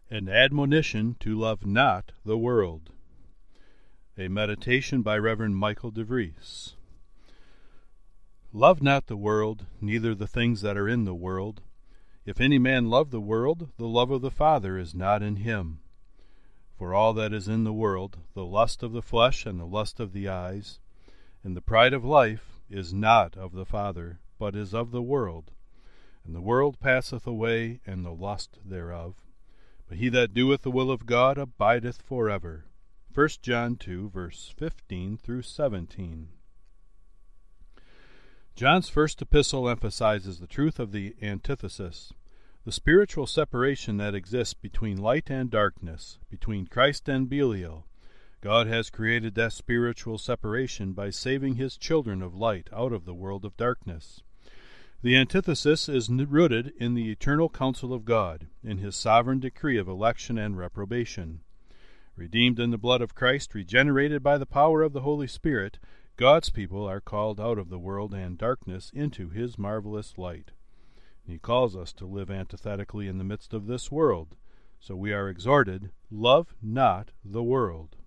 An admonition to love not the world. A meditation by Reverend Michael DeVries. Love not the world, neither the things that are in the world. If any man love the world, the love of the Father is not in him. For all that is in the world, the lust of the flesh and the lust of the eyes, and the pride of life, is not of the Father, but is of the world. And the world passeth away, and the lust thereof. But he that doeth the will of God abideth forever. 1 John 2, verse 15 through 17. John's first epistle emphasizes the truth of the antithesis, the spiritual separation that exists between light and darkness, between Christ and Belial. God has created that spiritual separation by saving his children of light out of the world of darkness. The antithesis is rooted in the eternal counsel of God, in his sovereign decree of election and reprobation. Redeemed in the blood of Christ, regenerated by the power of the Holy Spirit, God's people are called out of the world and darkness into his marvelous light. He calls us to live antithetically in the midst of this world, so we are exhorted, love not the world.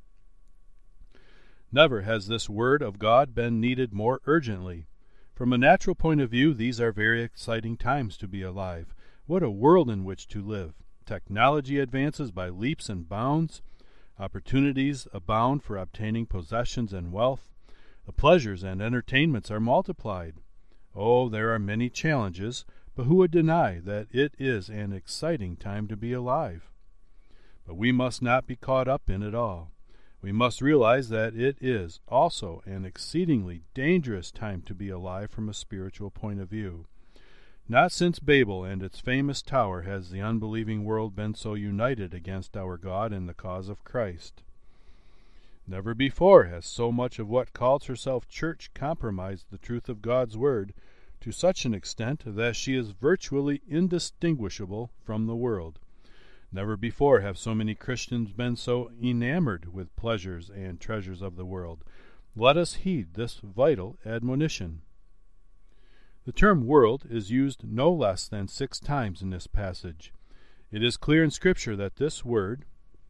Never has this word of God been needed more urgently. From a natural point of view, these are very exciting times to be alive. What a world in which to live! Technology advances by leaps and bounds. Opportunities abound for obtaining possessions and wealth. The pleasures and entertainments are multiplied. Oh, there are many challenges, but who would deny that it is an exciting time to be alive? But we must not be caught up in it all. We must realize that it is also an exceedingly dangerous time to be alive from a spiritual point of view. Not since Babel and its famous tower has the unbelieving world been so united against our God and the cause of Christ. Never before has so much of what calls herself church compromised the truth of God's word to such an extent that she is virtually indistinguishable from the world. Never before have so many Christians been so enamored with pleasures and treasures of the world. Let us heed this vital admonition. The term world is used no less than 6 times in this passage. It is clear in Scripture that this word,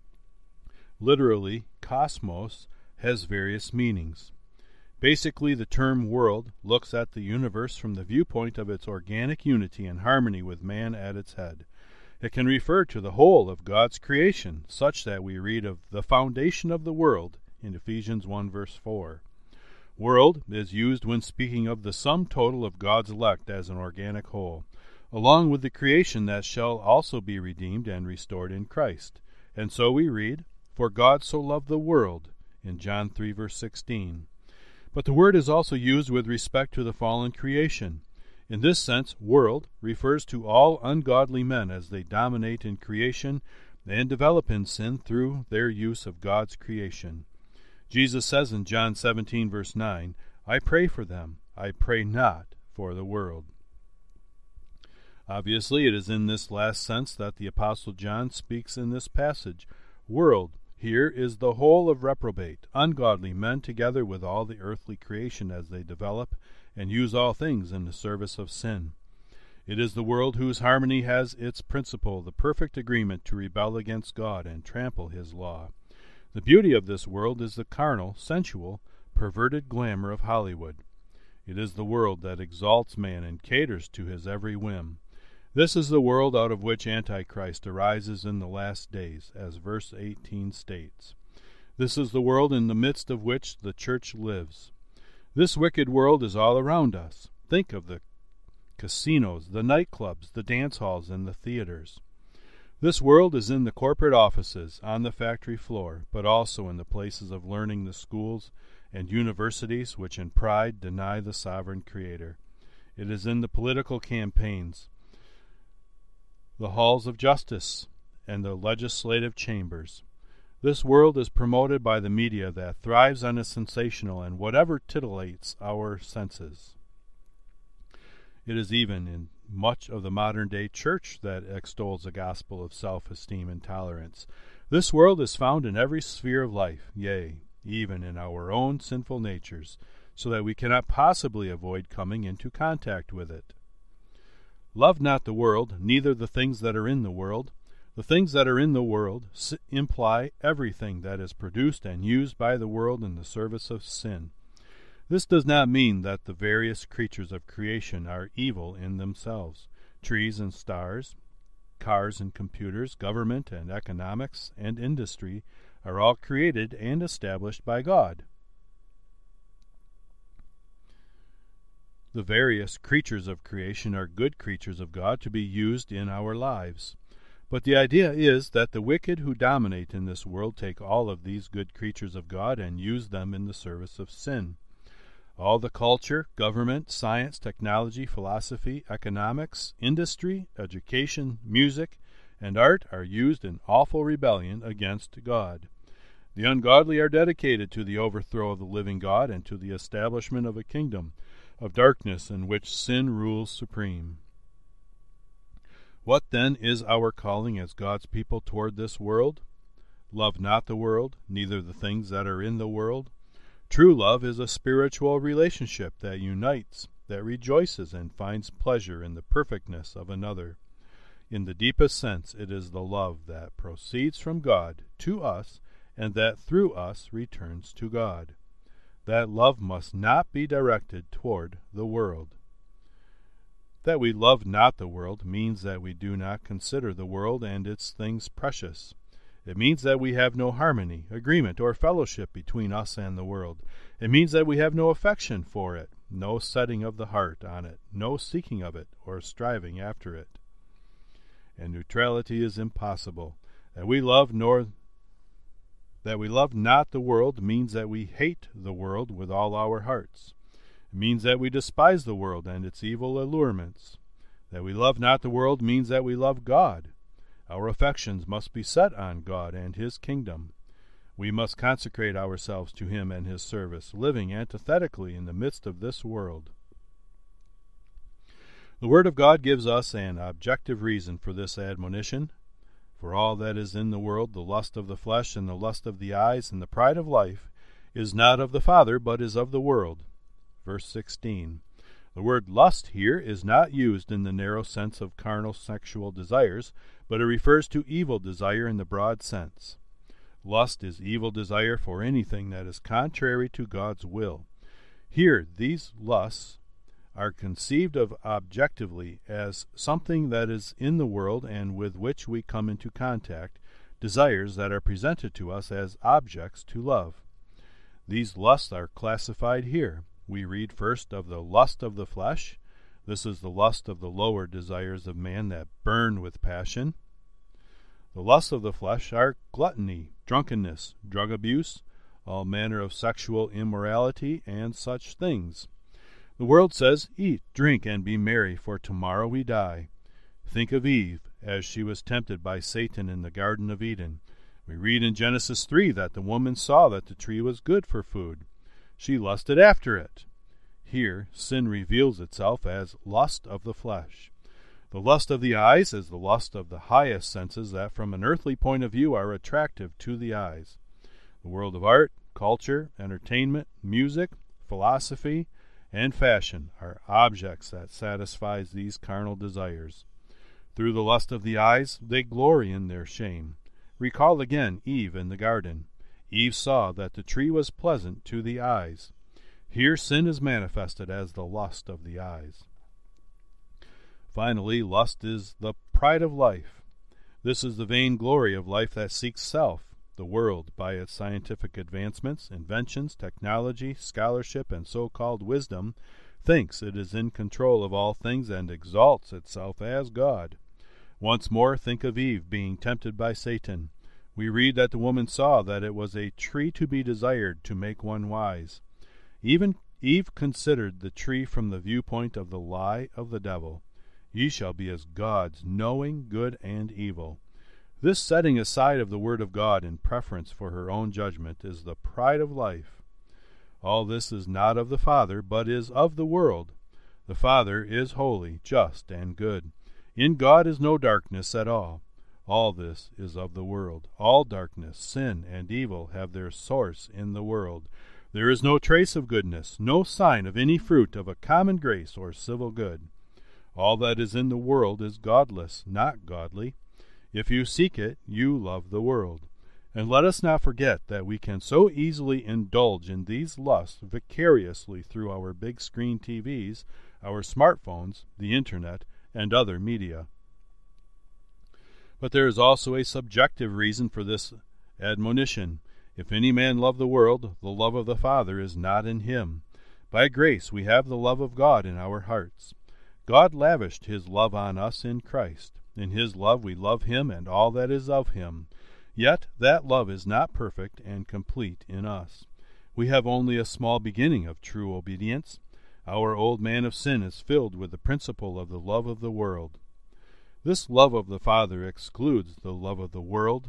literally cosmos, has various meanings. Basically, the term world looks at the universe from the viewpoint of its organic unity and harmony with man at its head. It can refer to the whole of God's creation, such that we read of the foundation of the world in Ephesians 1 verse 4. World is used when speaking of the sum total of God's elect as an organic whole, along with the creation that shall also be redeemed and restored in Christ. And so we read, "For God so loved the world," in John 3 verse 16. But the word is also used with respect to the fallen creation. In this sense, world refers to all ungodly men as they dominate in creation and develop in sin through their use of God's creation. Jesus says in John 17, verse 9, "I pray for them. I pray not for the world." Obviously, it is in this last sense that the Apostle John speaks in this passage. World here is the whole of reprobate, ungodly men together with all the earthly creation as they develop and use all things in the service of sin. It is the world whose harmony has its principle, the perfect agreement to rebel against God and trample his law. The beauty of this world is the carnal, sensual, perverted glamour of Hollywood. It is the world that exalts man and caters to his every whim. This is the world out of which Antichrist arises in the last days, as verse 18 states. This is the world in the midst of which the church lives. This wicked world is all around us. Think of the casinos, the nightclubs, the dance halls, and the theaters. This world is in the corporate offices, on the factory floor, but also in the places of learning, the schools and universities which in pride deny the sovereign Creator. It is in the political campaigns, the halls of justice, and the legislative chambers. This world is promoted by the media that thrives on the sensational and whatever titillates our senses. It is even in much of the modern-day church that extols a gospel of self-esteem and tolerance. This world is found in every sphere of life, yea, even in our own sinful natures, so that we cannot possibly avoid coming into contact with it. Love not the world, neither the things that are in the world. The things that are in the world imply everything that is produced and used by the world in the service of sin. This does not mean that the various creatures of creation are evil in themselves. Trees and stars, cars and computers, government and economics and industry are all created and established by God. The various creatures of creation are good creatures of God to be used in our lives. But the idea is that the wicked who dominate in this world take all of these good creatures of God and use them in the service of sin. All the culture, government, science, technology, philosophy, economics, industry, education, music, and art are used in awful rebellion against God. The ungodly are dedicated to the overthrow of the living God and to the establishment of a kingdom of darkness in which sin rules supreme. What then is our calling as God's people toward this world? Love not the world, neither the things that are in the world. True love is a spiritual relationship that unites, that rejoices, and finds pleasure in the perfectness of another. In the deepest sense, it is the love that proceeds from God to us and that through us returns to God. That love must not be directed toward the world. That we love not the world means that we do not consider the world and its things precious. It means that we have no harmony, agreement, or fellowship between us and the world. It means that we have no affection for it, no setting of the heart on it, no seeking of it, or striving after it. And neutrality is impossible. That we love not the world means that we hate the world with all our hearts. It means that we despise the world and its evil allurements. That we love not the world means that we love God. Our affections must be set on God and His kingdom. We must consecrate ourselves to Him and His service, living antithetically in the midst of this world. The Word of God gives us an objective reason for this admonition. For all that is in the world, the lust of the flesh and the lust of the eyes and the pride of life, is not of the Father, but is of the world. Verse 16. The word lust here is not used in the narrow sense of carnal sexual desires, but it refers to evil desire in the broad sense. Lust is evil desire for anything that is contrary to God's will. Here, these lusts are conceived of objectively as something that is in the world and with which we come into contact, desires that are presented to us as objects to love. These lusts are classified here. We read first of the lust of the flesh. This is the lust of the lower desires of man that burn with passion. The lusts of the flesh are gluttony, drunkenness, drug abuse, all manner of sexual immorality, and such things. The world says, "Eat, drink, and be merry, for tomorrow we die." Think of Eve, as she was tempted by Satan in the Garden of Eden. We read in Genesis 3 that the woman saw that the tree was good for food. She lusted after it. Here, sin reveals itself as lust of the flesh. The lust of the eyes is the lust of the highest senses that from an earthly point of view are attractive to the eyes. The world of art, culture, entertainment, music, philosophy, and fashion are objects that satisfy these carnal desires. Through the lust of the eyes, they glory in their shame. Recall again Eve in the garden. Eve saw that the tree was pleasant to the eyes. Here sin is manifested as the lust of the eyes. Finally, lust is the pride of life. This is the vain glory of life that seeks self. The world, by its scientific advancements, inventions, technology, scholarship, and so-called wisdom, thinks it is in control of all things and exalts itself as God. Once more, think of Eve being tempted by Satan. We read that the woman saw that it was a tree to be desired to make one wise. Even Eve considered the tree from the viewpoint of the lie of the devil. Ye shall be as gods, knowing good and evil. This setting aside of the Word of God in preference for her own judgment is the pride of life. All this is not of the Father, but is of the world. The Father is holy, just, and good. In God is no darkness at all. All this is of the world. All darkness, sin, and evil have their source in the world. There is no trace of goodness, no sign of any fruit of a common grace or civil good. All that is in the world is godless, not godly. If you seek it, you love the world. And let us not forget that we can so easily indulge in these lusts vicariously through our big screen TVs, our smartphones, the internet, and other media. But there is also a subjective reason for this admonition. If any man love the world, the love of the Father is not in him. By grace we have the love of God in our hearts. God lavished his love on us in Christ. In his love we love him and all that is of him. Yet that love is not perfect and complete in us. We have only a small beginning of true obedience. Our old man of sin is filled with the principle of the love of the world. This love of the Father excludes the love of the world.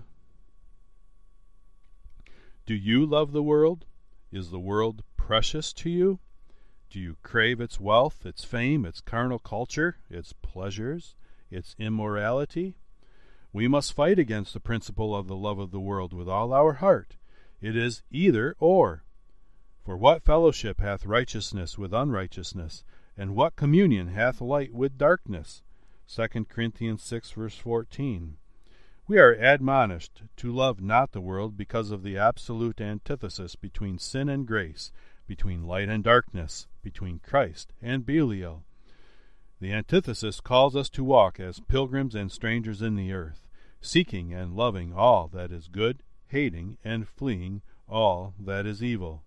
Do you love the world? Is the world precious to you? Do you crave its wealth, its fame, its carnal culture, its pleasures, its immorality? We must fight against the principle of the love of the world with all our heart. It is either or. For what fellowship hath righteousness with unrighteousness? And what communion hath light with darkness? 2 Corinthians 6, verse 14. We are admonished to love not the world because of the absolute antithesis between sin and grace, between light and darkness, between Christ and Belial. The antithesis calls us to walk as pilgrims and strangers in the earth, seeking and loving all that is good, hating and fleeing all that is evil.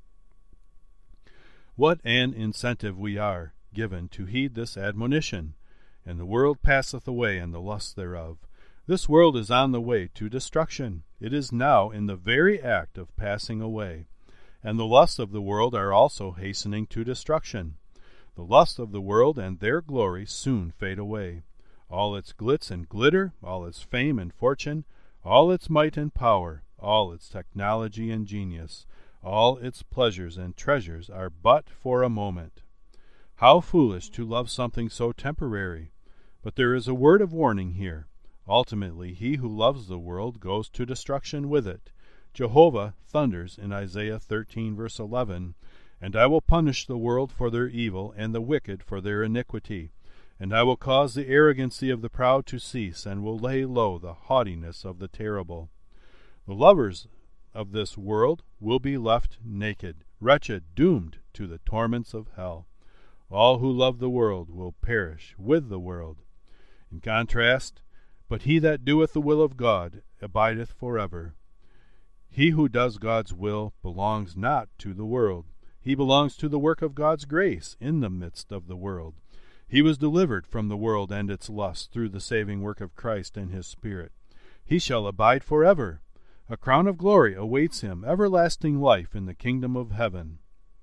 What an incentive we are given to heed this admonition! And the world passeth away, and the lusts thereof. This world is on the way to destruction. It is now in the very act of passing away. And the lusts of the world are also hastening to destruction. The lusts of the world and their glory soon fade away. All its glitz and glitter, all its fame and fortune, all its might and power, all its technology and genius, all its pleasures and treasures are but for a moment. How foolish to love something so temporary! But there is a word of warning here. Ultimately, he who loves the world goes to destruction with it. Jehovah thunders in Isaiah 13, verse 11, "And I will punish the world for their evil, and the wicked for their iniquity. And I will cause the arrogancy of the proud to cease, and will lay low the haughtiness of the terrible." The lovers of this world will be left naked, wretched, doomed to the torments of hell. All who love the world will perish with the world. In contrast, but he that doeth the will of God abideth forever. He who does God's will belongs not to the world. He belongs to the work of God's grace in the midst of the world. He was delivered from the world and its lusts through the saving work of Christ and his Spirit. He shall abide forever. A crown of glory awaits him, everlasting life in the kingdom of heaven.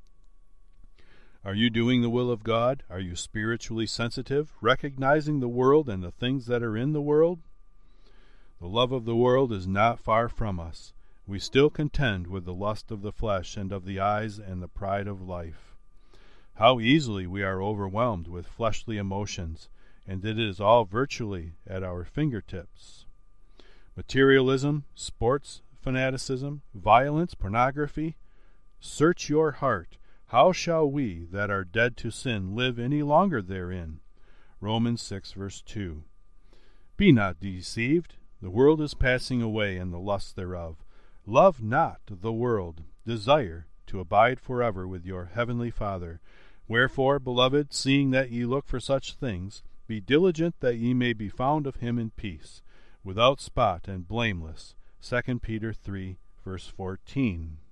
Are you doing the will of God? Are you spiritually sensitive, recognizing the world and the things that are in the world? The love of the world is not far from us. We still contend with the lust of the flesh and of the eyes and the pride of life. How easily we are overwhelmed with fleshly emotions, and it is all virtually at our fingertips. Materialism, sports fanaticism, violence, pornography. Search your heart. How shall we that are dead to sin live any longer therein? Romans 6, verse 2. Be not deceived. The world is passing away, and the lusts thereof. Love not the world. Desire to abide forever with your heavenly Father. Wherefore, beloved, seeing that ye look for such things, be diligent that ye may be found of him in peace, without spot and blameless. 2 Peter 3, verse 14.